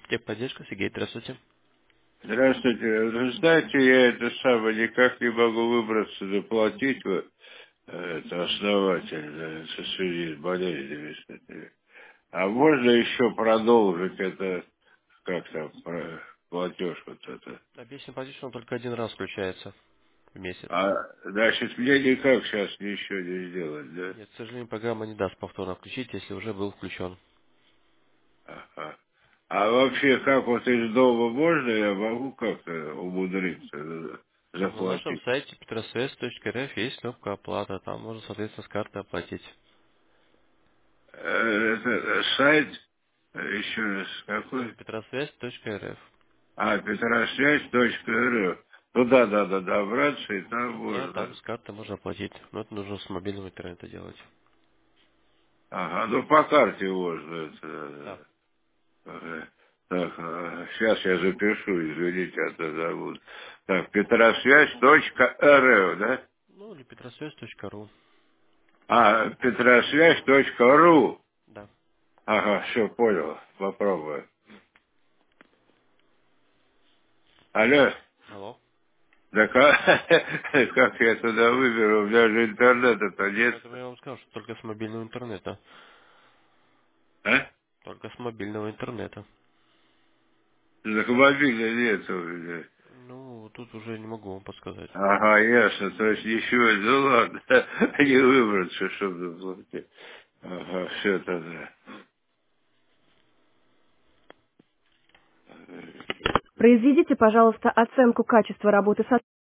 Техподдержка, Сергей, здравствуйте. Здравствуйте. Вы знаете, я это самое никак не могу выбраться, заплатить вот, это основательно со связи с болезнями. А можно еще продолжить это, как там, платеж вот это? Объясню позицию, он только один раз включается в месяц. А, значит, мне никак сейчас ничего не сделать, да? Нет, к сожалению, программа не даст повторно включить, если уже был включен. Ага. А вообще, как вот из дома можно, я могу как-то умудриться На нашем заплатить? сайте petrosвязь.рф есть кнопка оплата, там можно, соответственно, с карты оплатить. Это сайт, еще раз, какой? Petrosвязь.рф. Петросвязь.ру. Ну да, да, да, добраться, и там Да, там можно. с карты можно оплатить. Но это нужно с мобильного интернета делать. Ага, ну по карте можно Да. это. Так, сейчас я запишу, извините, а то забуду. Так, петросвязь.ру, да? Ну, или petrosвязь.ру. А, петросвязь.ру. Да. Ага, все, понял, попробую. Алло, Алло. да как, как я туда выберу, у меня же интернета-то нет. Поэтому я вам сказал, что только с мобильного интернета. А? Только с мобильного интернета. Так мобильной нет у меня. Ну, тут уже не могу вам подсказать. Ага, ясно, то есть ничего, ну ладно, не выбраться, чтобы заплатить. Ага, все тогда. Произведите, пожалуйста, оценку качества работы сотрудника.